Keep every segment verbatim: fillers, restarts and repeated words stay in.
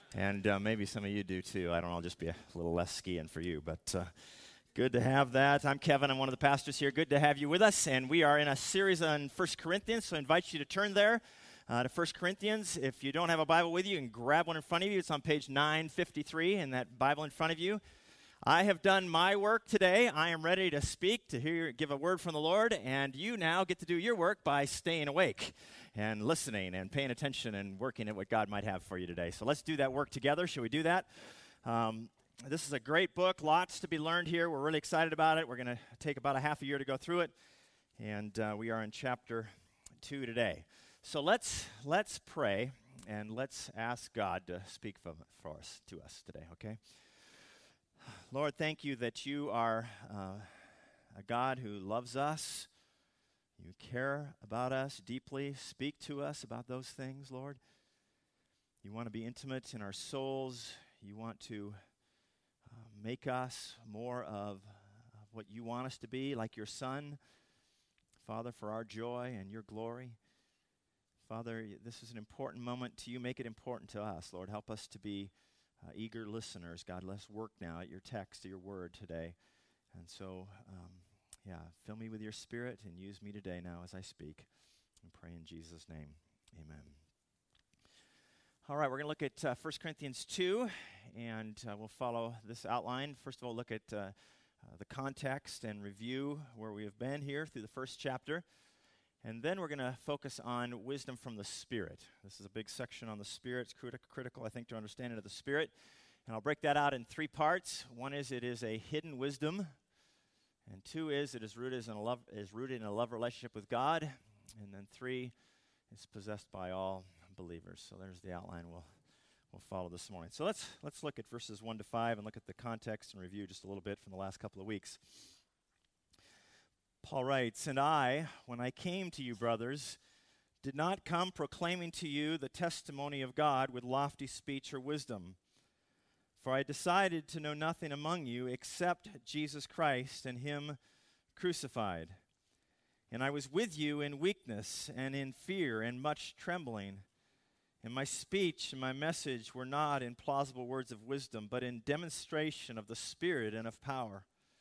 And uh, maybe some of you do too. I don't know, I'll just be a little less skiing for you. But uh, good to have that. I'm Kevin. I'm one of the pastors here. Good to have you with us. And we are in a series on First Corinthians, so I invite you to turn there uh, to First Corinthians. If you don't have a Bible with you, you can grab one in front of you. It's on page nine fifty-three in that Bible in front of you. I have done my work today. I am ready to speak, to hear, give a word from the Lord, and you now get to do your work by staying awake and listening and paying attention and working at what God might have for you today. So let's do that work together. Shall we do that? Um, this is a great book. Lots to be learned here. We're really excited about it. We're going to take about a half a year to go through it, and uh, we are in chapter two today. So let's let's pray, and let's ask God to speak for, for us, to us today, okay? Lord, thank you that you are uh, a God who loves us. You care about us deeply. Speak to us about those things, Lord. You want to be intimate in our souls. You want to uh, make us more of uh, what you want us to be, like your Son, Father, for our joy and your glory. Father, this is an important moment to you. Make it important to us, Lord. Help us to be Uh, eager listeners. God, let's work now at your text, at your word today. And so, um, yeah, fill me with your spirit and use me today now as I speak. And pray in Jesus' name. Amen. All right, we're going to look at uh, First Corinthians two, and uh, we'll follow this outline. First of all, look at uh, uh, the context and review where we have been here through the first chapter. And then we're going to focus on wisdom from the Spirit. This is a big section on the Spirit. It's criti- critical, I think, to understanding of the Spirit. And I'll break that out in three parts. One is it is a hidden wisdom. And two is it is rooted in a love, is rooted in a love relationship with God. And then three, it's possessed by all believers. So there's the outline we'll we'll follow this morning. So let's let's look at verses one to five and look at the context and review just a little bit from the last couple of weeks. Paul writes, "And I, when I came to you, brothers, did not come proclaiming to you the testimony of God with lofty speech or wisdom. For I decided to know nothing among you except Jesus Christ and him crucified. And I was with you in weakness and in fear and much trembling. And my speech and my message were not in plausible words of wisdom, but in demonstration of the Spirit and of power,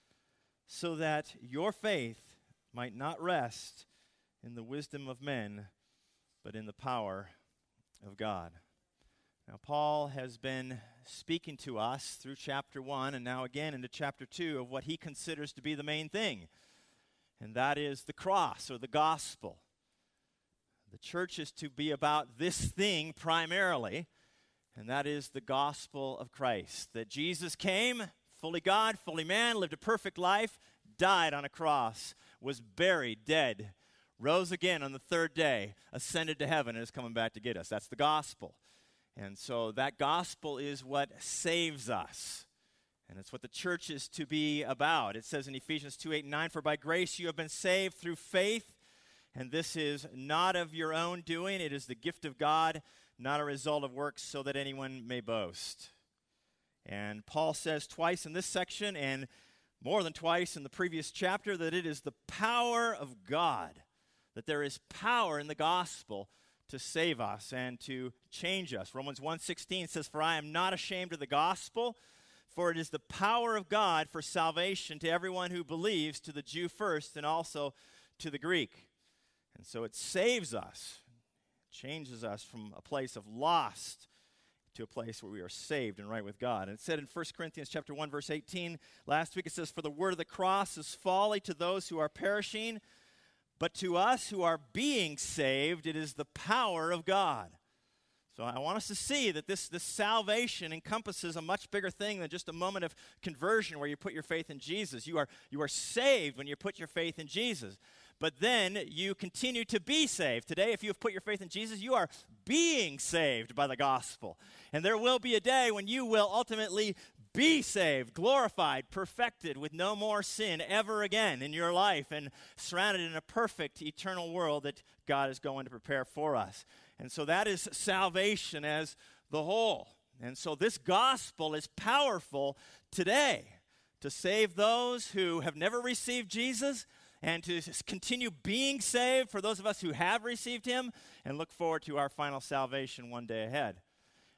so that your faith might not rest in the wisdom of men, but in the power of God." Now, Paul has been speaking to us through chapter one and now again into chapter two of what he considers to be the main thing, and that is the cross or the gospel. The church is to be about this thing primarily, and that is the gospel of Christ, that Jesus came, fully God, fully man, lived a perfect life, died on a cross, was buried, dead, rose again on the third day, ascended to heaven, and is coming back to get us. That's the gospel. And so that gospel is what saves us. And it's what the church is to be about. It says in Ephesians two, eight, and nine, "For by grace you have been saved through faith, and this is not of your own doing. It is the gift of God, not a result of works, so that anyone may boast." And Paul says twice in this section, and more than twice in the previous chapter, that it is the power of God, that there is power in the gospel to save us and to change us. Romans one sixteen says, "For I am not ashamed of the gospel, for it is the power of God for salvation to everyone who believes, to the Jew first and also to the Greek." And so it saves us, changes us from a place of lost to a place where we are saved and right with God. And it said in First Corinthians chapter one, verse eighteen, last week it says, "For the word of the cross is folly to those who are perishing, but to us who are being saved, it is the power of God." So I want us to see that this, this salvation encompasses a much bigger thing than just a moment of conversion where you put your faith in Jesus. You are, you are saved when you put your faith in Jesus. But then you continue to be saved. Today, if you have put your faith in Jesus, you are being saved by the gospel. And there will be a day when you will ultimately be saved, glorified, perfected, with no more sin ever again in your life, and surrounded in a perfect eternal world that God is going to prepare for us. And so that is salvation as the whole. And so this gospel is powerful today to save those who have never received Jesus, and to continue being saved for those of us who have received him, and look forward to our final salvation one day ahead.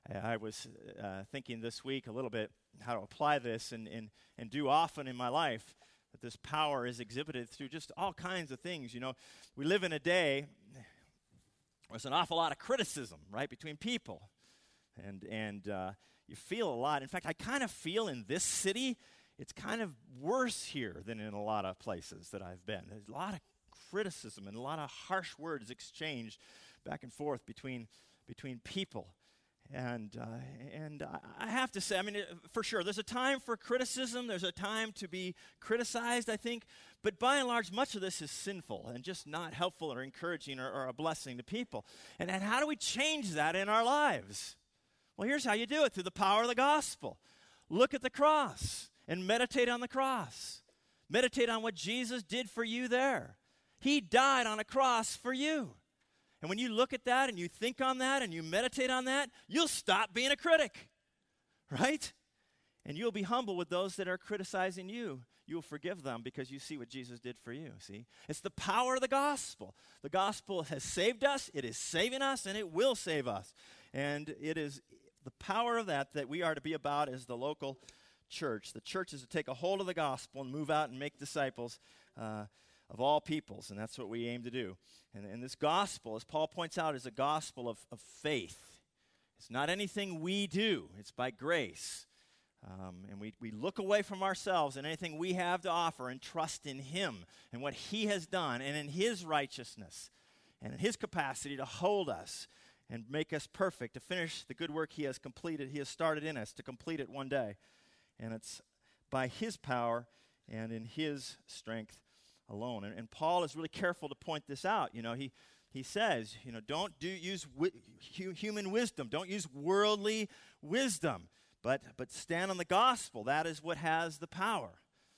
I, I was uh, thinking this week a little bit how to apply this and, and, and do often in my life, that this power is exhibited through just all kinds of things. You know, we live in a day where there's an awful lot of criticism, right, between people. And, and uh, you feel a lot. In fact, I kind of feel in this city, it's kind of worse here than in a lot of places that I've been. There's a lot of criticism and a lot of harsh words exchanged back and forth between, between people. And uh, and I have to say, I mean, for sure, there's a time for criticism. There's a time to be criticized, I think. But by and large, much of this is sinful and just not helpful or encouraging or, or a blessing to people. And, and how do we change that in our lives? Well, here's how you do it, through the power of the gospel. Look at the cross and meditate on the cross. Meditate on what Jesus did for you there. He died on a cross for you. And when you look at that and you think on that and you meditate on that, you'll stop being a critic, right? And you'll be humble with those that are criticizing you. You'll forgive them because you see what Jesus did for you, see? It's the power of the gospel. The gospel has saved us, it is saving us, and it will save us. And it is the power of that that we are to be about as the local church. The church is to take a hold of the gospel and move out and make disciples uh, of all peoples, and that's what we aim to do. And, and this gospel, as Paul points out, is a gospel of, of faith. It's not anything we do. It's by grace. Um, and we, we look away from ourselves and anything we have to offer and trust in him and what he has done and in his righteousness and in his capacity to hold us and make us perfect, to finish the good work he has completed, he has started in us, to complete it one day. And it's by his power and in his strength alone. And, and Paul is really careful to point this out. You know, he he says, you know, don't do use wi- hu- human wisdom. Don't use worldly wisdom, but but stand on the gospel. That is what has the power.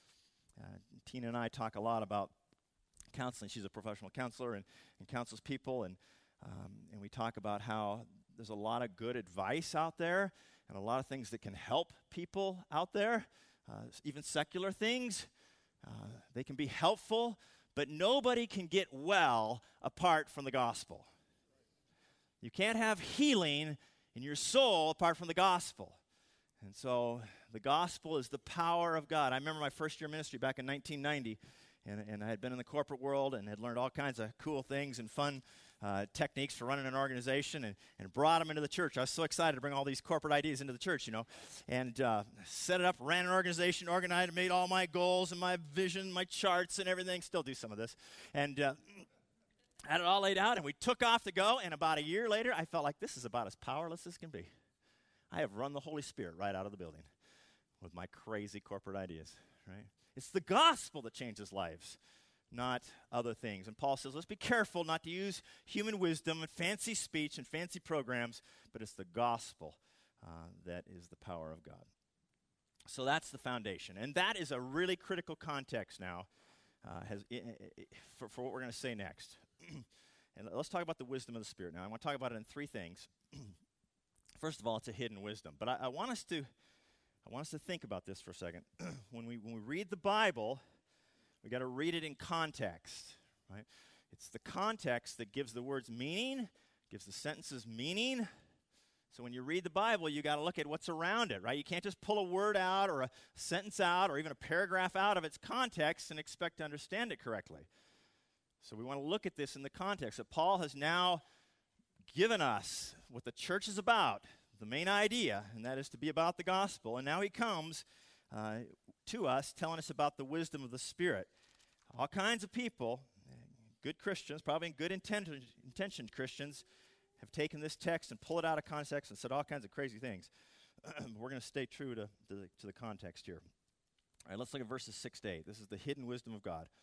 Uh, Tina and I talk a lot about counseling. She's a professional counselor and, and counsels people, and um, and we talk about how there's a lot of good advice out there and a lot of things that can help people out there, uh, even secular things. Uh, they can be helpful, but nobody can get well apart from the gospel. You can't have healing in your soul apart from the gospel. And so the gospel is the power of God. I remember my first year ministry back in nineteen ninety, and, and I had been in the corporate world and had learned all kinds of cool things and fun uh, techniques for running an organization, and, and brought them into the church. I was so excited to bring all these corporate ideas into the church, you know, and uh, set it up, ran an organization, organized, made all my goals and my vision, my charts and everything. Still do some of this. And uh, had it all laid out, and we took off to go, and about a year later, I felt like this is about as powerless as can be. I have run the Holy Spirit right out of the building with my crazy corporate ideas, right? It's the gospel that changes lives, not other things. And Paul says, let's be careful not to use human wisdom and fancy speech and fancy programs, but it's the gospel uh, that is the power of God. So that's the foundation. And that is a really critical context now uh, has, I, I, for, for what we're going to say next. And let's talk about the wisdom of the Spirit now. I want to talk about it in three things. First of all, it's a hidden wisdom. But I, I want us to I want us to think about this for a second. when we when we read the Bible, we got to read it in context, right? It's the context that gives the words meaning, gives the sentences meaning. So when you read the Bible, you got to look at what's around it, right? You can't just pull a word out or a sentence out or even a paragraph out of its context and expect to understand it correctly. So we want to look at this in the context that Paul has now given us what the church is about, the main idea, and that is to be about the gospel. And now he comes uh, to us telling us about the wisdom of the Spirit. All kinds of people, good Christians, probably good intention, intentioned Christians, have taken this text and pulled it out of context and said all kinds of crazy things. We're going to stay true to, to, the, to the context here. All right, let's look at verses six to eight. This is the hidden wisdom of God.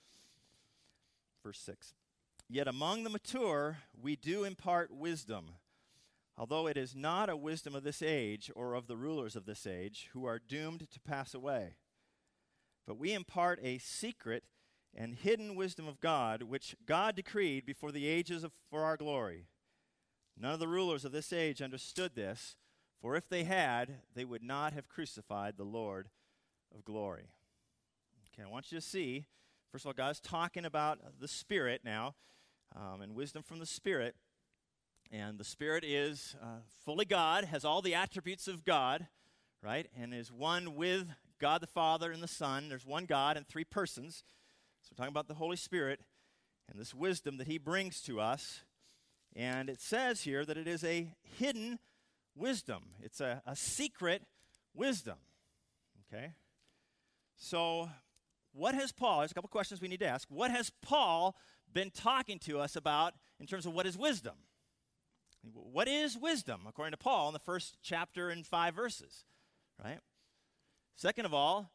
Verse six. Yet among the mature we do impart wisdom, although it is not a wisdom of this age or of the rulers of this age who are doomed to pass away. But we impart a secret and hidden wisdom of God, which God decreed before the ages of, for our glory. None of the rulers of this age understood this, for if they had, they would not have crucified the Lord of glory. Okay, I want you to see, first of all, God's talking about the Spirit now, um, and wisdom from the Spirit. And the Spirit is uh, fully God, has all the attributes of God, right? And is one with God the Father and the Son. There's one God and three persons. So we're talking about the Holy Spirit and this wisdom that he brings to us. And it says here that it is a hidden wisdom. It's a, a secret wisdom, okay? So what has Paul, there's a couple questions we need to ask. What has Paul been talking to us about in terms of what is wisdom? What is wisdom, according to Paul, in the first chapter and five verses, right? Second of all,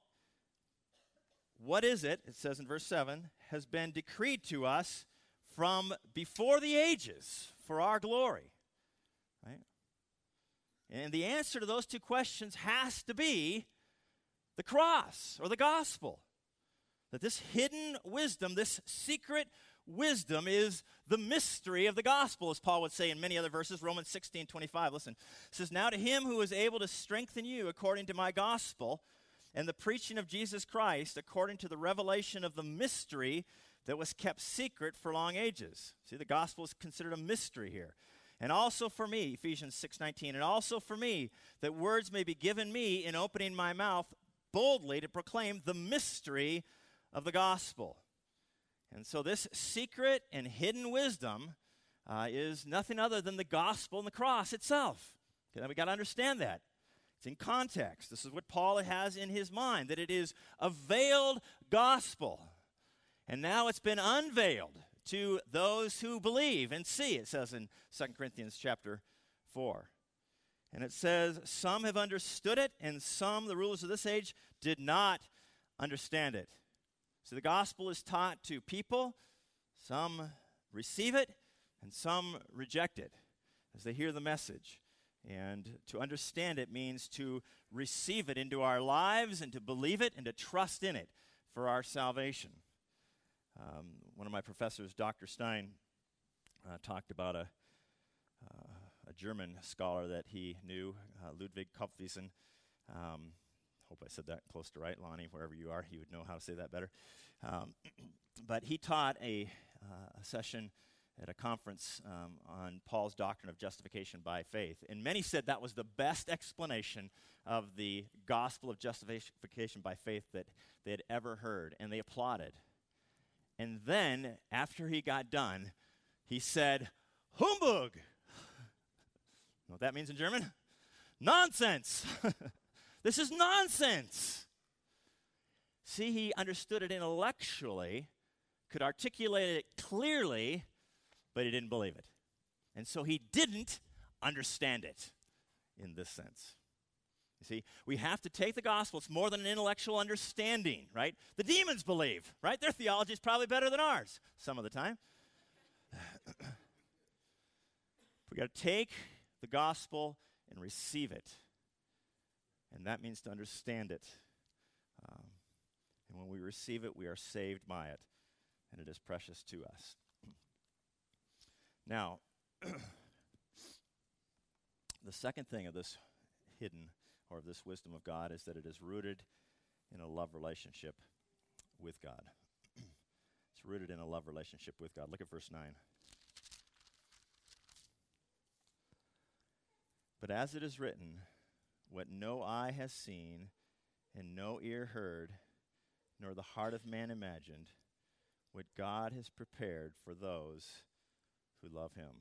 what is it, it says in verse seven, has been decreed to us from before the ages for our glory, right? And the answer to those two questions has to be the cross or the gospel. That this hidden wisdom, this secret wisdom is the mystery of the gospel, as Paul would say in many other verses. Romans sixteen twenty-five, listen. It says, now to him who is able to strengthen you according to my gospel and the preaching of Jesus Christ according to the revelation of the mystery that was kept secret for long ages. See, the gospel is considered a mystery here. And also for me, Ephesians six nineteen, and also for me, that words may be given me in opening my mouth boldly to proclaim the mystery of the gospel. And so this secret and hidden wisdom uh, is nothing other than the gospel and the cross itself. Okay, we got to understand that. It's in context. This is what Paul has in his mind, that it is a veiled gospel. And now it's been unveiled to those who believe and see, it says in Second Corinthians chapter four. And it says, some have understood it, and some, the rulers of this age, did not understand it. So the gospel is taught to people. Some receive it, and some reject it as they hear the message. And to understand it means to receive it into our lives and to believe it and to trust in it for our salvation. Um, one of my professors, Doctor Stein, uh, talked about a, uh, a German scholar that he knew, uh, Ludwig Kopfwiesen. Um, hope I said that close to right, Lonnie, wherever you are, you would know how to say that better. Um, but he taught a, uh, a session at a conference um, on Paul's doctrine of justification by faith. And many said that was the best explanation of the gospel of justification by faith that they had ever heard, and they applauded. And then, after he got done, he said, Humbug! You know what that means in German? Nonsense! This is nonsense! See, he understood it intellectually, could articulate it clearly, but he didn't believe it. And so he didn't understand it in this sense. You see, we have to take the gospel. It's more than an intellectual understanding, right? The demons believe, right? Their theology is probably better than ours some of the time. We got to take the gospel and receive it. And that means to understand it. Um, and when we receive it, we are saved by it. And it is precious to us. Now, the second thing of this hidden or of this wisdom of God is that it is rooted in a love relationship with God. It's rooted in a love relationship with God. Look at verse nine. But as it is written, what no eye has seen and no ear heard, nor the heart of man imagined, what God has prepared for those who love him.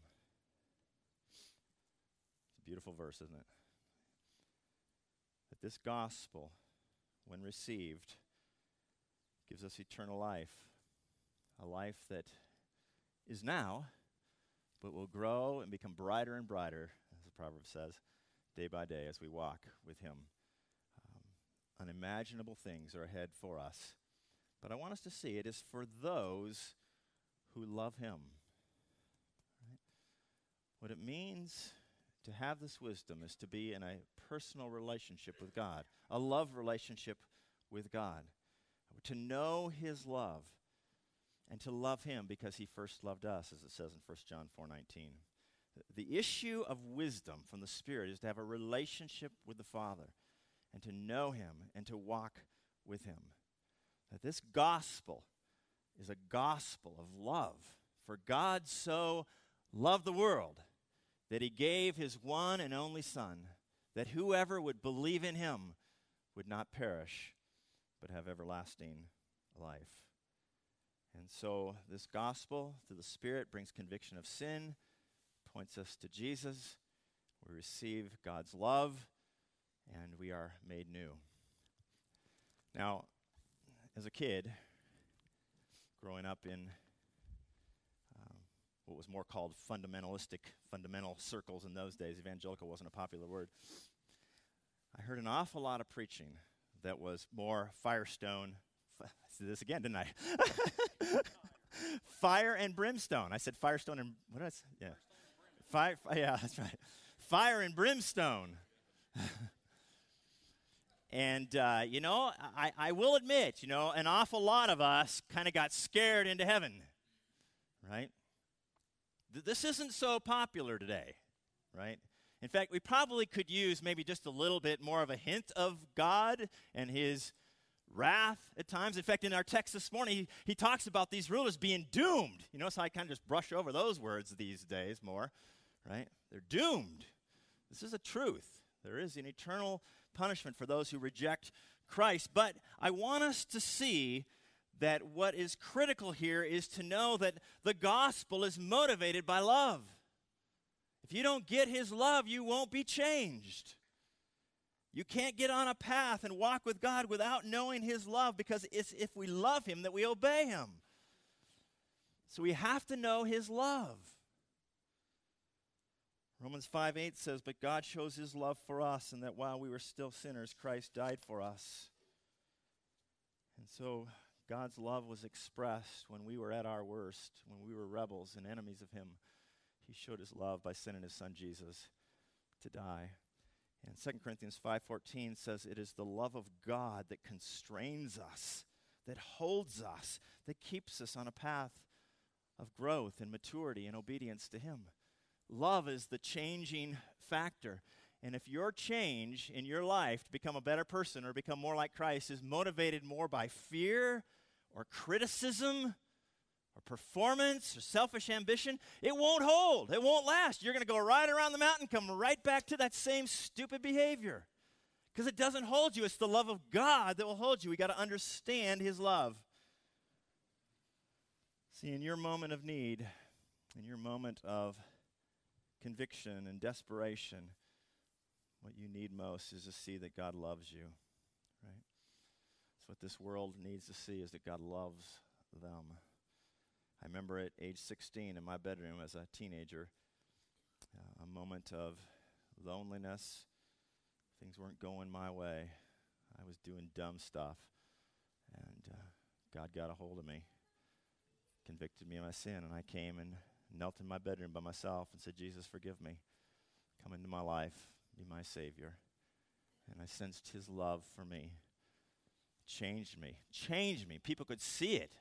It's a beautiful verse, isn't it? That this gospel, when received, gives us eternal life, a life that is now, but will grow and become brighter and brighter, as the proverb says, day by day as we walk with him. Um, unimaginable things are ahead for us. But I want us to see it is for those who love him. Right? What it means to have this wisdom is to be in a personal relationship with God, a love relationship with God, to know his love and to love him because he first loved us, as it says in First John four nineteen. The issue of wisdom from the Spirit is to have a relationship with the Father and to know him and to walk with him. That this gospel is a gospel of love. For God so loved the world that he gave his one and only Son, that whoever would believe in him would not perish, but have everlasting life. And so this gospel through the Spirit brings conviction of sin, points us to Jesus. We receive God's love, and we are made new. Now, as a kid, growing up in um, what was more called fundamentalistic, fundamental circles in those days, evangelical wasn't a popular word, I heard an awful lot of preaching that was more Firestone. I said this again, didn't I? Fire and brimstone. I said Firestone and, what did I say? Yeah. Fire, yeah, that's right. Fire and brimstone. And, uh, you know, I, I will admit, you know, an awful lot of us kind of got scared into heaven, right? Th- this isn't so popular today, right? In fact, we probably could use maybe just a little bit more of a hint of God and his wrath at times. In fact, in our text this morning, he, he talks about these rulers being doomed. You know, so I kind of just brush over those words these days more, right? They're doomed. This is a truth. There is an eternal punishment for those who reject Christ. But I want us to see that what is critical here is to know that the gospel is motivated by love. If you don't get his love, you won't be changed. You can't get on a path and walk with God without knowing his love, because it's if we love him that we obey him. So we have to know his love. Romans five eight says, "But God shows his love for us, and that while we were still sinners, Christ died for us." And so God's love was expressed when we were at our worst, when we were rebels and enemies of him. He showed his love by sending his son Jesus to die. And Second Corinthians five fourteen says, "It is the love of God that constrains us, that holds us, that keeps us on a path of growth and maturity and obedience to him." Love is the changing factor. And if your change in your life to become a better person or become more like Christ is motivated more by fear or criticism or performance or selfish ambition, it won't hold. It won't last. You're going to go right around the mountain, come right back to that same stupid behavior, because it doesn't hold you. It's the love of God that will hold you. We got to understand his love. See, in your moment of need, in your moment of conviction and desperation, what you need most is to see that God loves you, right? That's what this world needs to see, is that God loves them. I remember at age sixteen in my bedroom as a teenager, uh, a moment of loneliness. Things weren't going my way. I was doing dumb stuff, and uh, God got a hold of me, convicted me of my sin, and I came and knelt in my bedroom by myself and said, "Jesus, forgive me. Come into my life. Be my Savior." And I sensed his love for me. Changed me. Changed me. People could see it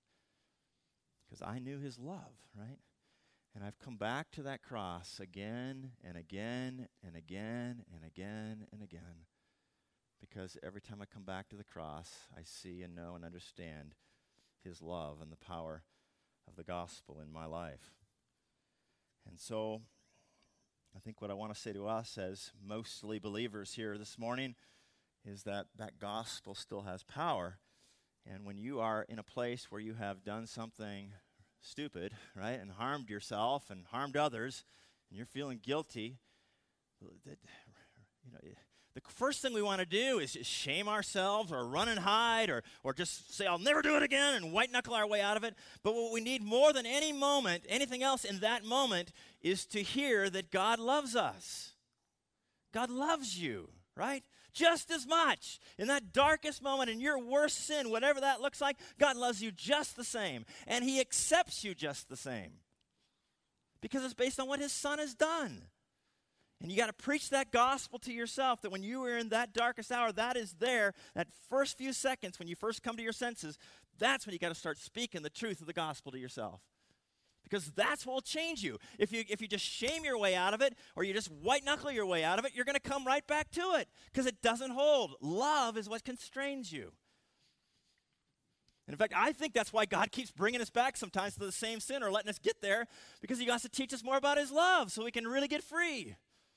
because I knew his love, right? And I've come back to that cross again and again and again and again and again, because every time I come back to the cross, I see and know and understand his love and the power of the gospel in my life. And so I think what I want to say to us as mostly believers here this morning is that that gospel still has power. And when you are in a place where you have done something stupid, right, and harmed yourself and harmed others, and you're feeling guilty, that, you know, the first thing we want to do is just shame ourselves or run and hide or or just say, "I'll never do it again," and white-knuckle our way out of it. But what we need more than any moment, anything else in that moment, is to hear that God loves us. God loves you, right? Just as much. In that darkest moment, in your worst sin, whatever that looks like, God loves you just the same. And he accepts you just the same, because it's based on what his son has done. And you got to preach that gospel to yourself, that when you are in that darkest hour, that is there, that first few seconds when you first come to your senses, that's when you got to start speaking the truth of the gospel to yourself. Because that's what will change you. If you if you just shame your way out of it, or you just white-knuckle your way out of it, you're going to come right back to it, because it doesn't hold. Love is what constrains you. And in fact, I think that's why God keeps bringing us back sometimes to the same sin or letting us get there, because he wants to teach us more about his love so we can really get free.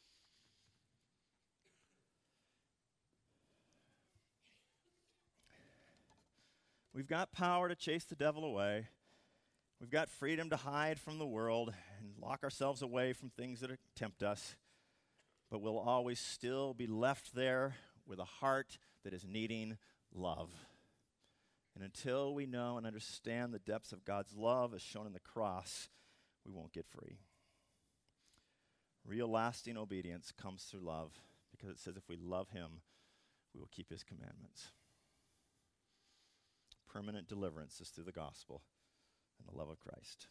We've got power to chase the devil away. We've got freedom to hide from the world and lock ourselves away from things that tempt us. But we'll always still be left there with a heart that is needing love. And until we know and understand the depths of God's love as shown in the cross, we won't get free. Real lasting obedience comes through love, because it says if we love him, we will keep his commandments. Permanent deliverance is through the gospel and the love of Christ.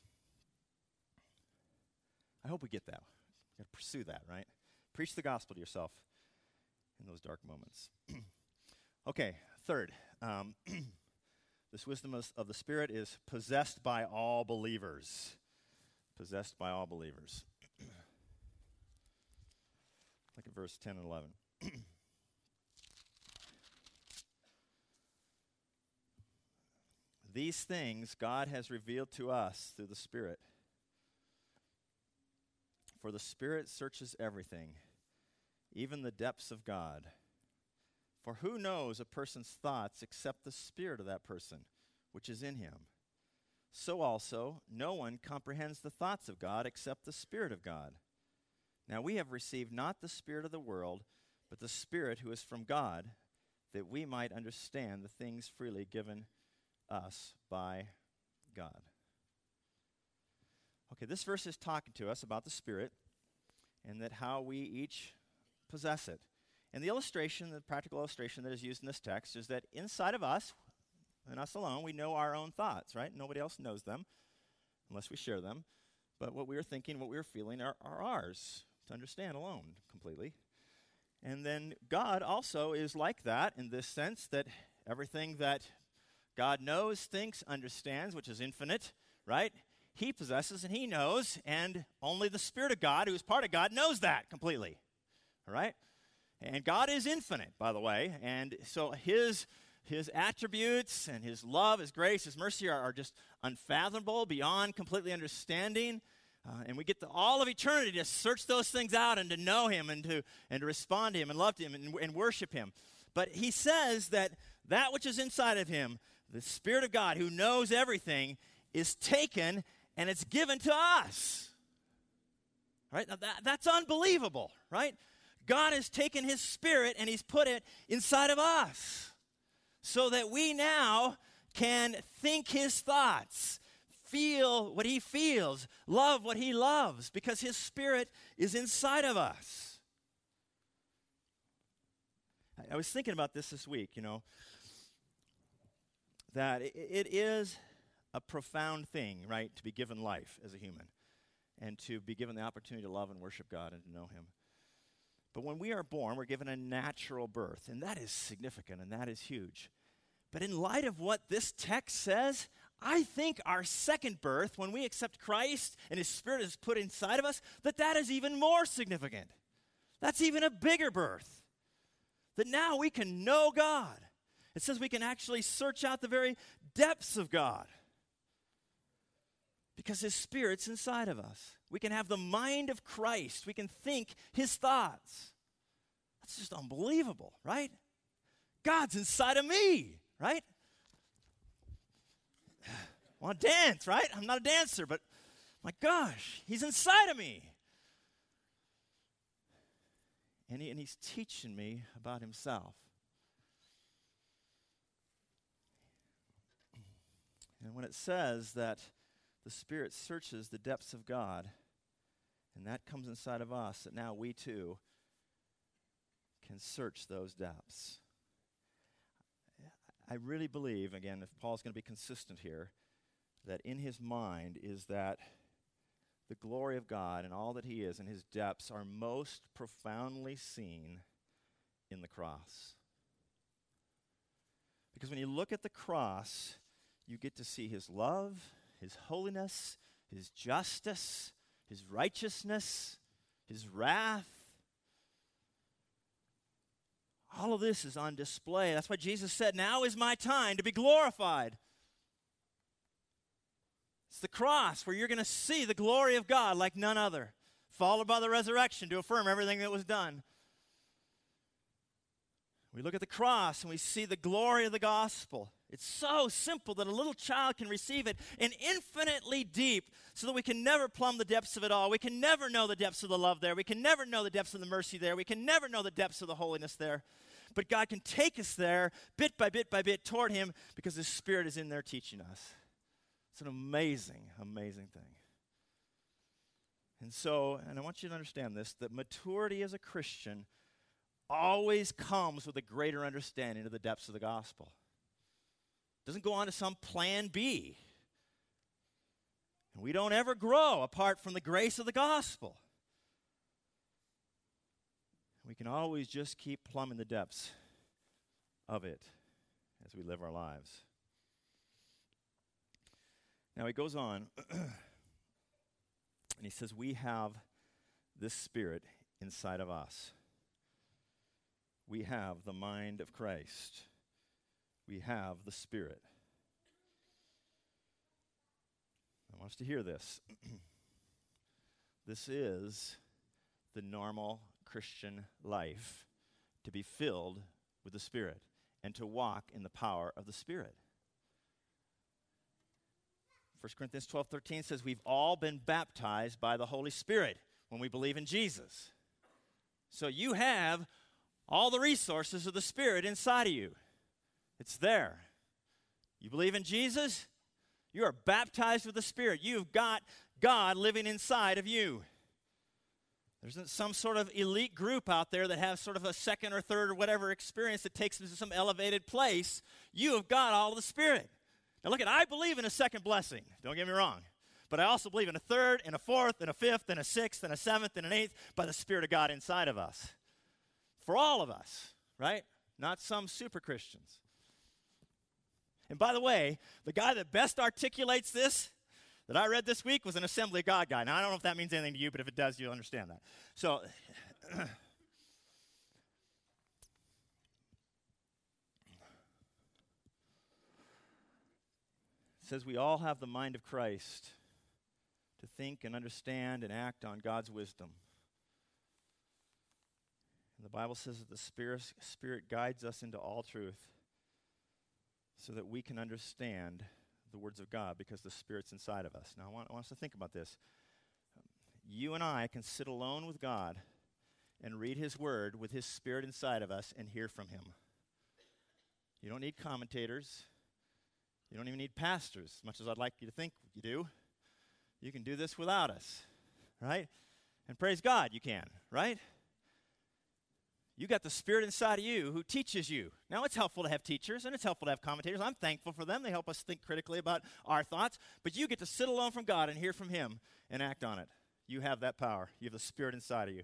I hope we get that. We've got to pursue that, right? Preach the gospel to yourself in those dark moments. Okay, third. Um, this wisdom of, of the Spirit is possessed by all believers. Possessed by all believers. Look at verse ten and eleven. These things God has revealed to us through the Spirit. For the Spirit searches everything, even the depths of God. For who knows a person's thoughts except the spirit of that person, which is in him? So also, no one comprehends the thoughts of God except the Spirit of God. Now we have received not the spirit of the world, but the Spirit who is from God, that we might understand the things freely given us by God. Okay, this verse is talking to us about the Spirit and that how we each possess it. And the illustration, the practical illustration that is used in this text is that inside of us, and us alone, we know our own thoughts, right? Nobody else knows them unless we share them. But what we are thinking, what we are feeling are, are ours to understand alone completely. And then God also is like that in this sense that everything that God knows, thinks, understands, which is infinite, right? He possesses and he knows, and only the Spirit of God, who is part of God, knows that completely, all right? And God is infinite, by the way, and so his his attributes and his love, his grace, his mercy are, are just unfathomable, beyond completely understanding. Uh, and we get to all of eternity to search those things out and to know him and to and to respond to him and love him and, and worship him. But he says that that which is inside of him, the Spirit of God who knows everything, is taken and it's given to us. Right? Now that, that's unbelievable, right? God has taken his Spirit and he's put it inside of us so that we now can think his thoughts, feel what he feels, love what he loves, because his Spirit is inside of us. I, I was thinking about this this week, you know, that it, it is a profound thing, right, to be given life as a human and to be given the opportunity to love and worship God and to know him. But when we are born, we're given a natural birth, and that is significant, and that is huge. But in light of what this text says, I think our second birth, when we accept Christ and his Spirit is put inside of us, that that is even more significant. That's even a bigger birth. That now we can know God. It says we can actually search out the very depths of God because his Spirit's inside of us. We can have the mind of Christ. We can think his thoughts. That's just unbelievable, right? God's inside of me, right? I want to dance, right? I'm not a dancer, but my gosh, he's inside of me. And, he, and he's teaching me about himself. And when it says that the Spirit searches the depths of God, and that comes inside of us, that now we too can search those depths. I really believe, again, if Paul's going to be consistent here, that in his mind is that the glory of God and all that he is and his depths are most profoundly seen in the cross. Because when you look at the cross, you get to see his love, his holiness, his justice, his righteousness, his wrath. All of this is on display. That's why Jesus said, now is my time to be glorified. It's the cross where you're going to see the glory of God like none other, followed by the resurrection to affirm everything that was done. We look at the cross and we see the glory of the gospel. It's so simple that a little child can receive it, and infinitely deep so that we can never plumb the depths of it all. We can never know the depths of the love there. We can never know the depths of the mercy there. We can never know the depths of the holiness there. But God can take us there bit by bit by bit toward him because his Spirit is in there teaching us. It's an amazing, amazing thing. And so, and I want you to understand this, that maturity as a Christian always comes with a greater understanding of the depths of the gospel. It doesn't go on to some plan B. And we don't ever grow apart from the grace of the gospel. We can always just keep plumbing the depths of it as we live our lives. Now he goes on, and he says, we have this Spirit inside of us. We have the mind of Christ. We have the Spirit. I want us to hear this. This is the normal Christian life, to be filled with the Spirit and to walk in the power of the Spirit. First Corinthians twelve thirteen says we've all been baptized by the Holy Spirit when we believe in Jesus. So you have all the resources of the Spirit inside of you. It's there. You believe in Jesus, you are baptized with the Spirit. You've got God living inside of you. There isn't some sort of elite group out there that has sort of a second or third or whatever experience that takes them to some elevated place. You have got all of the Spirit. Now look at, I believe in a second blessing. Don't get me wrong. But I also believe in a third, and a fourth, and a fifth, and a sixth, and a seventh, and an eighth by the Spirit of God inside of us. For all of us, right? Not some super Christians. And by the way, the guy that best articulates this that I read this week was an Assembly of God guy. Now, I don't know if that means anything to you, but if it does, you'll understand that. So, it says we all have the mind of Christ to think and understand and act on God's wisdom. And the Bible says that the Spirit, Spirit guides us into all truth so that we can understand the words of God because the Spirit's inside of us. Now, I want, I want us to think about this. You and I can sit alone with God and read His Word with His Spirit inside of us and hear from Him. You don't need commentators. You don't even need pastors, as much as I'd like you to think you do. You can do this without us, right? And praise God, you can, right? You got the Spirit inside of you who teaches you. Now, it's helpful to have teachers, and it's helpful to have commentators. I'm thankful for them. They help us think critically about our thoughts. But you get to sit alone from God and hear from Him and act on it. You have that power. You have the Spirit inside of you.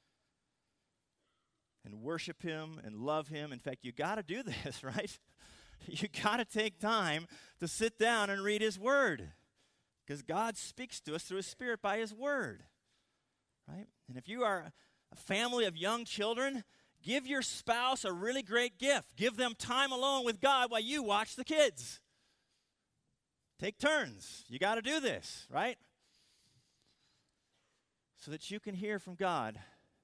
And worship Him and love Him. In fact, you got to do this, right? You got to take time to sit down and read His Word. Because God speaks to us through His Spirit by His Word, right? And if you are a family of young children, give your spouse a really great gift. Give them time alone with God while you watch the kids. Take turns. You got to do this, right? So that you can hear from God.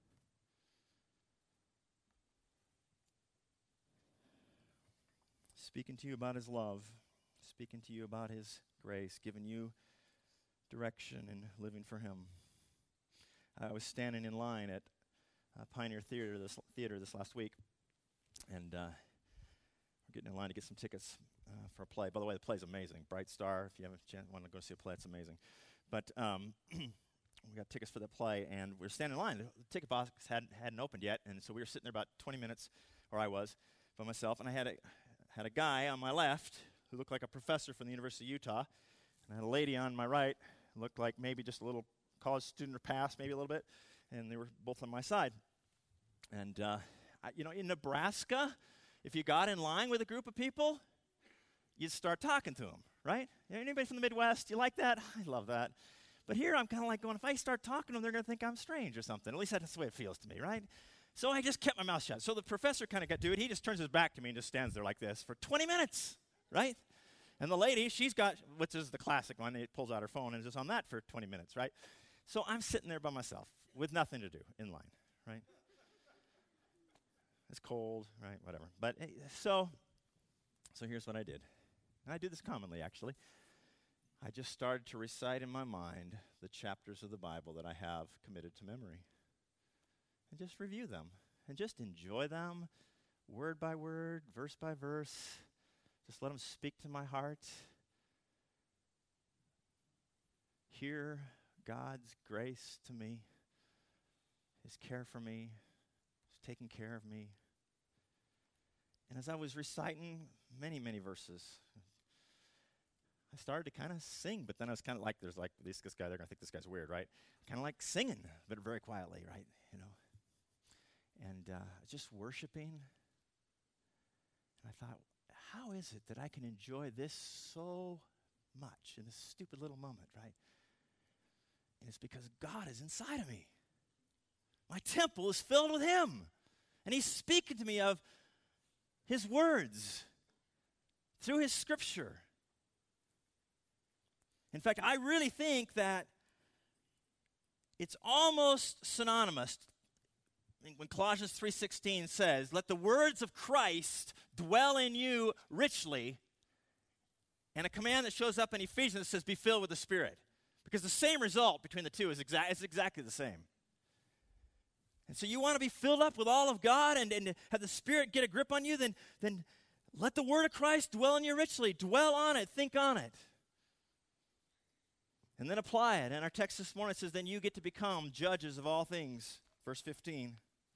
Speaking to you about His love. Speaking to you about His grace. Giving you direction and living for Him. I was standing in line at uh, Pioneer Theater this, theater this last week, and uh, we're getting in line to get some tickets uh, for a play. By the way, the play's amazing. Bright Star, if you haven't ch- want to go see a play, it's amazing. But um, we got tickets for the play, and we were standing in line. The ticket box hadn't, hadn't opened yet, and so we were sitting there about twenty minutes, or I was, by myself, and I had a, had a guy on my left who looked like a professor from the University of Utah, and I had a lady on my right who looked like maybe just a little college student or past, maybe a little bit, and they were both on my side. And, uh, I, you know, in Nebraska, if you got in line with a group of people, you'd start talking to them, right? Anybody from the Midwest, you like that? I love that. But here I'm kind of like going, if I start talking to them, they're going to think I'm strange or something. At least that's the way it feels to me, right? So I just kept my mouth shut. So the professor kind of got to it. He just turns his back to me and just stands there like this for twenty minutes, right? And the lady, she's got, which is the classic one, it pulls out her phone and is just on that for twenty minutes, right? So I'm sitting there by myself with nothing to do in line, right? It's cold, right, whatever. But eh, so, so here's what I did. And I do this commonly, actually. I just started to recite in my mind the chapters of the Bible that I have committed to memory. And just review them. And just enjoy them, word by word, verse by verse. Just let them speak to my heart. Hear God's grace to me, his care for me, his taking care of me. And as I was reciting many, many verses, I started to kind of sing, but then I was kind of like, there's like, this, this guy, they're going to think this guy's weird, right? Kind of like singing, but very quietly, right? You know, and uh, just worshiping. And I thought, how is it that I can enjoy this so much in this stupid little moment, right? And it's because God is inside of me. My temple is filled with him. And he's speaking to me of his words through his scripture. In fact, I really think that it's almost synonymous when Colossians three sixteen says, let the words of Christ dwell in you richly, and a command that shows up in Ephesians that says, be filled with the Spirit. Because the same result between the two is exa- it's exactly the same. And so you want to be filled up with all of God and, and have the Spirit get a grip on you, then, then let the word of Christ dwell in you richly. Dwell on it. Think on it. And then apply it. And our text this morning says, then you get to become judges of all things. Verse fifteen.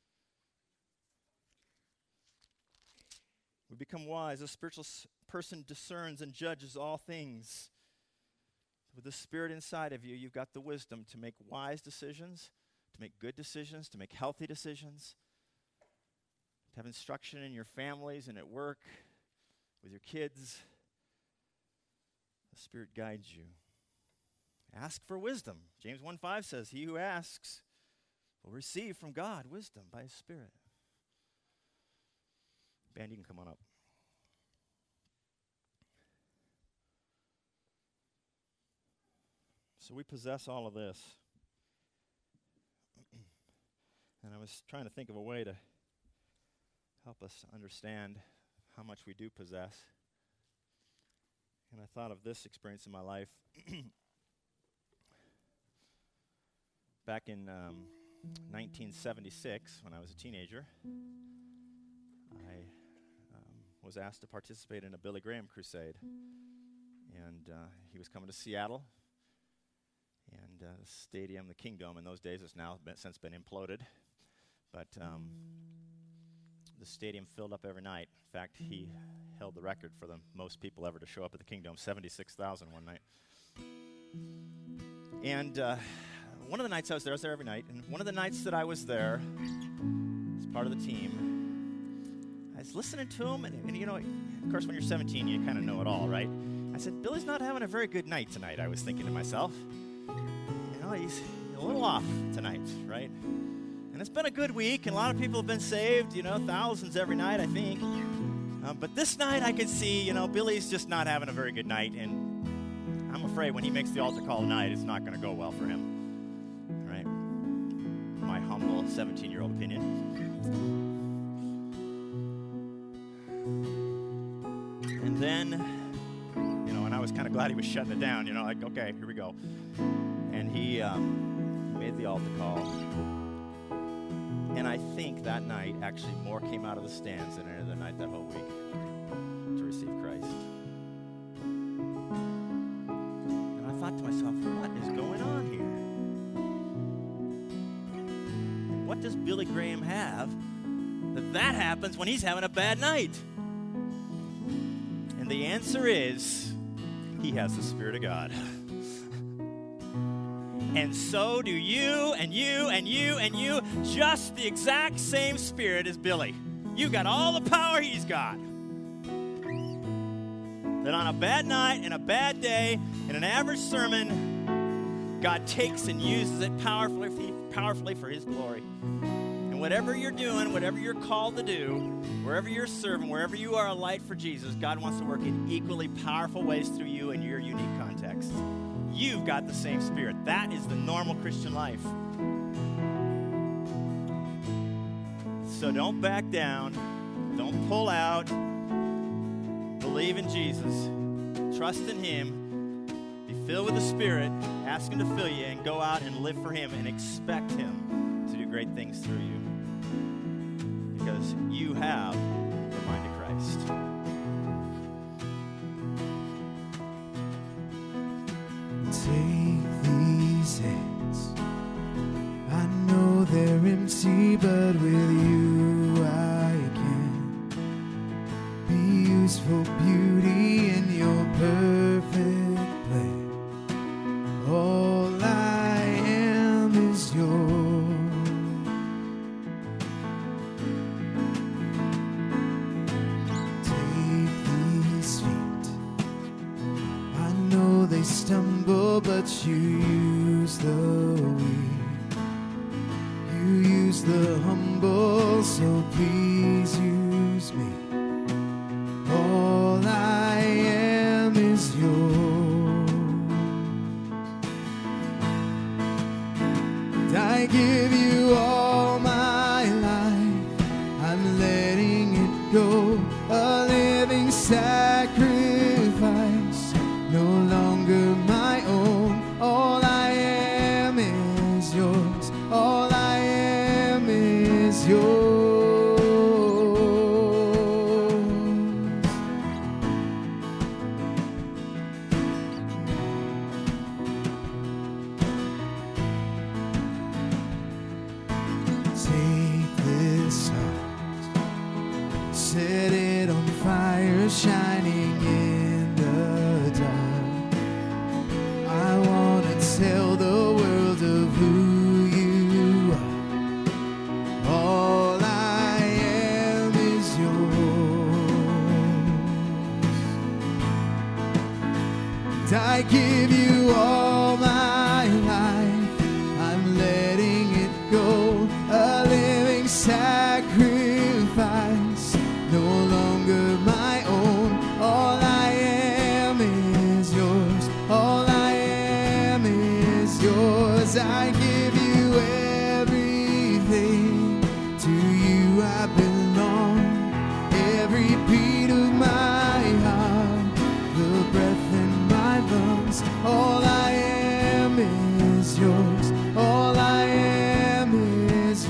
We become wise. A spiritual s- person discerns and judges all things. With the Spirit inside of you, you've got the wisdom to make wise decisions, to make good decisions, to make healthy decisions, to have instruction in your families and at work, with your kids. The Spirit guides you. Ask for wisdom. James one five says, he who asks will receive from God wisdom by his Spirit. Band, you can come on up. So we possess all of this. And I was trying to think of a way to help us understand how much we do possess. And I thought of this experience in my life. Back in um, nineteen seventy-six, when I was a teenager, I um, was asked to participate in a Billy Graham crusade. And uh, he was coming to Seattle. And uh, the stadium, the Kingdome in those days, has now been, since been imploded. But um, the stadium filled up every night. In fact, he held the record for the most people ever to show up at the Kingdome, seventy-six thousand one night. And uh, one of the nights I was there, I was there every night, and one of the nights that I was there, as part of the team, I was listening to him, and, and you know, of course, when you're seventeen, you kind of know it all, right? I said, Billy's not having a very good night tonight, I was thinking to myself. You know, he's a little off tonight, right? And it's been a good week, and a lot of people have been saved, you know, thousands every night, I think. Um, but this night I could see, you know, Billy's just not having a very good night, and I'm afraid when he makes the altar call tonight, it's not going to go well for him. Right? My humble seventeen-year-old opinion. And then, you know, and I was kind of glad he was shutting it down, you know, like, okay, here we go. And he um, made the altar call. And I think that night, actually, more came out of the stands than any other night that whole week to receive Christ. And I thought to myself, what is going on here? And what does Billy Graham have that that happens when he's having a bad night? And the answer is, he has the Spirit of God. And so do you, and you, and you, and you, just the exact same Spirit as Billy. You got all the power he's got. That on a bad night, and a bad day, in an average sermon, God takes and uses it powerfully, powerfully for his glory. And whatever you're doing, whatever you're called to do, wherever you're serving, wherever you are a light for Jesus, God wants to work in equally powerful ways through you in your unique context. You've got the same Spirit. That is the normal Christian life. So don't back down. Don't pull out. Believe in Jesus. Trust in Him. Be filled with the Spirit. Ask Him to fill you and go out and live for Him and expect Him to do great things through you. Because you have the mind of Christ. Take these hands. I know they're empty, but with you I can be used for beauty in your perfect plan. All I am is yours. Take these feet. I know they stumble, but you use the weak. You use the humble, so please use me. All I am is yours. And I give you all my life. I'm letting it go, a living sacrifice, no longer my own. All I am is yours. All I am is yours. Take this heart, set it on fire, shining in the dark. I want to tell the world of who you are. All I am is yours. And I give you all my life. I'm letting it go, a living sacrifice, no longer my own. All I am is yours. All I am is yours. I give you everything. To you I belong. Every beat of my heart, the breath in my lungs. All I am is yours. All I am is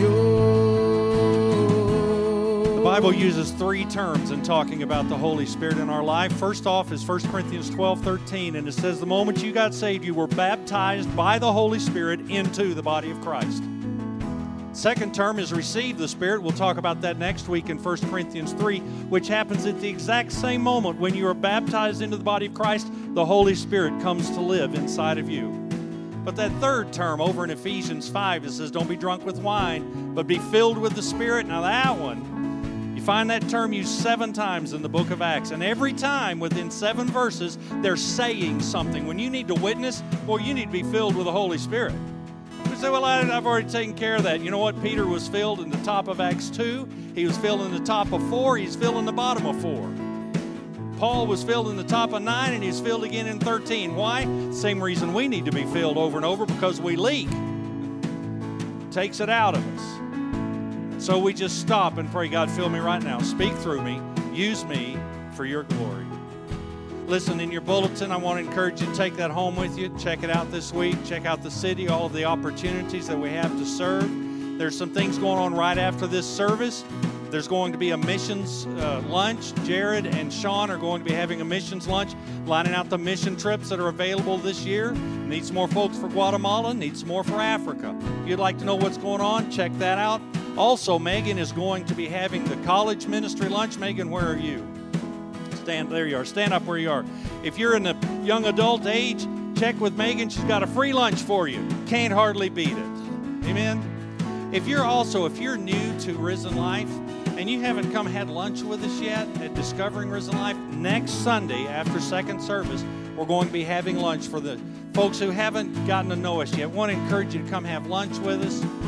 yours. The Bible uses three terms in talking about the Holy Spirit in our life. First off is First Corinthians twelve thirteen, and it says, the moment you got saved, you were baptized by the Holy Spirit into the body of Christ. Second term is receive the Spirit. We'll talk about that next week in First Corinthians three, which happens at the exact same moment when you are baptized into the body of Christ, the Holy Spirit comes to live inside of you. But that third term over in Ephesians five, it says, don't be drunk with wine, but be filled with the Spirit. Now that one, you find that term used seven times in the book of Acts. And every time within seven verses, they're saying something. When you need to witness, well, you need to be filled with the Holy Spirit. You say, well, I, I've already taken care of that. You know what? Peter was filled in the top of Acts two. He was filled in the top of four. He's filled in the bottom of four. Paul was filled in the top of nine, and he's filled again in thirteen. Why? Same reason we need to be filled over and over, because we leak. It takes it out of us. So we just stop and pray, God, fill me right now. Speak through me. Use me for your glory. Listen, in your bulletin, I want to encourage you to take that home with you. Check it out this week. Check out the city, all of the opportunities that we have to serve. There's some things going on right after this service. There's going to be a missions uh, lunch. Jared and Sean are going to be having a missions lunch, lining out the mission trips that are available this year. Needs more folks for Guatemala, needs more for Africa. If you'd like to know what's going on, check that out. Also, Megan is going to be having the college ministry lunch. Megan, where are you? Stand, there you are. Stand up where you are. If you're in the young adult age, check with Megan. She's got a free lunch for you. Can't hardly beat it. Amen? If you're also, if you're new to Risen Life, and you haven't come had lunch with us yet at Discovering Risen Life, next Sunday after second service, we're going to be having lunch for the folks who haven't gotten to know us yet. I want to encourage you to come have lunch with us.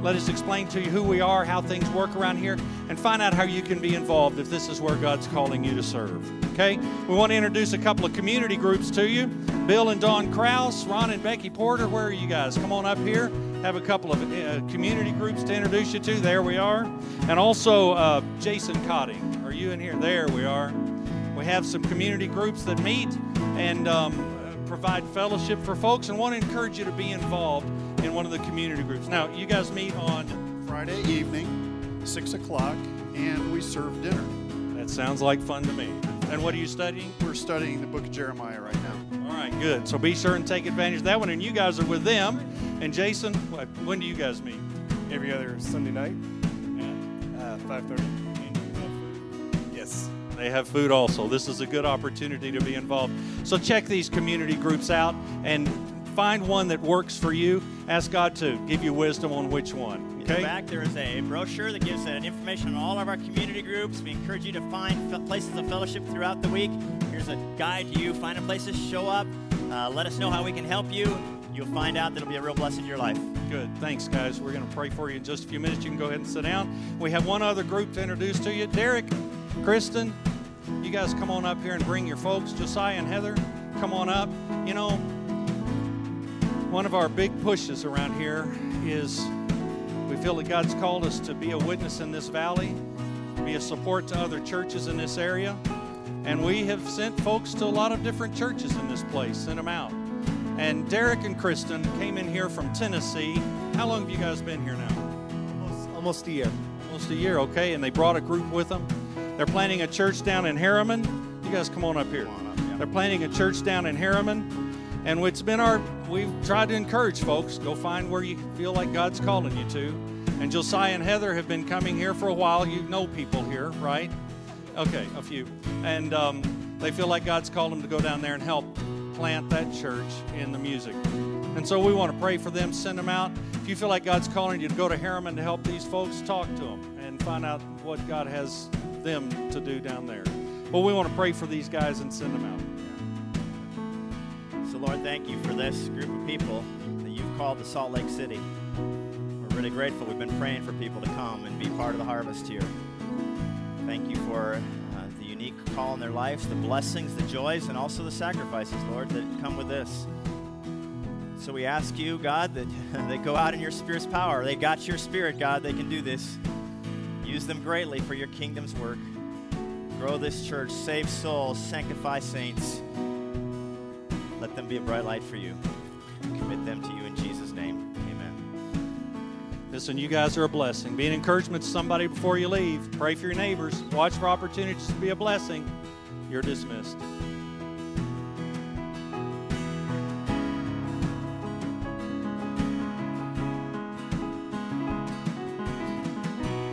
Let us explain to you who we are, how things work around here, and find out how you can be involved if this is where God's calling you to serve. Okay? We want to introduce a couple of community groups to you. Bill and Dawn Krause, Ron and Becky Porter, where are you guys? Come on up here. Have a couple of uh, community groups to introduce you to. There we are. And also uh, Jason Cotting. Are you in here? There we are. We have some community groups that meet and um, provide fellowship for folks, and want to encourage you to be involved in one of the community groups. Now, you guys meet on Friday evening, six o'clock, and we serve dinner. That sounds like fun to me. And what are you studying? We're studying the book of Jeremiah right now. All right, good. So be sure and take advantage of that one. And you guys are with them. And Jason, what, when do you guys meet? Every other Sunday night at uh, five thirty. Yes. They have food also. This is a good opportunity to be involved. So check these community groups out and find one that works for you. Ask God to give you wisdom on which one. In the back, there is a brochure that gives uh, information on all of our community groups. We encourage you to find f- places of fellowship throughout the week. Here's a guide to you. Find a places, show up. Uh, let us know how we can help you. You'll find out that it'll be a real blessing to your life. Good. Thanks, guys. We're going to pray for you in just a few minutes. You can go ahead and sit down. We have one other group to introduce to you. Derek, Kristen, you guys come on up here and bring your folks. Josiah and Heather, come on up. You know, one of our big pushes around here is we feel that God's called us to be a witness in this valley, be a support to other churches in this area. And we have sent folks to a lot of different churches in this place, sent them out. And Derek and Kristen came in here from Tennessee. How long have you guys been here now? Almost, almost a year. Almost a year, okay. And they brought a group with them. They're planning a church down in Harriman. You guys come on up here. Come on up, yeah. They're planning a church down in Harriman. And it's been our, we've tried to encourage folks, go find where you feel like God's calling you to. And Josiah and Heather have been coming here for a while. You know people here, right? Okay, a few. And um, they feel like God's called them to go down there and help plant that church in the music. And so we want to pray for them, send them out. If you feel like God's calling you to go to Harriman to help these folks, talk to them and find out what God has them to do down there. Well, we want to pray for these guys and send them out. So, Lord, thank you for this group of people that you've called to Salt Lake City. We're really grateful. We've been praying for people to come and be part of the harvest here. Thank you for uh, the unique call in their lives, the blessings, the joys, and also the sacrifices, Lord, that come with this. So we ask you, God, that they go out in your Spirit's power. They got your Spirit, God. They can do this. Use them greatly for your kingdom's work. Grow this church, save souls, sanctify saints. Let them be a bright light for you. Commit them to you in Jesus' name. Amen. Listen, you guys are a blessing. Be an encouragement to somebody before you leave. Pray for your neighbors. Watch for opportunities to be a blessing. You're dismissed.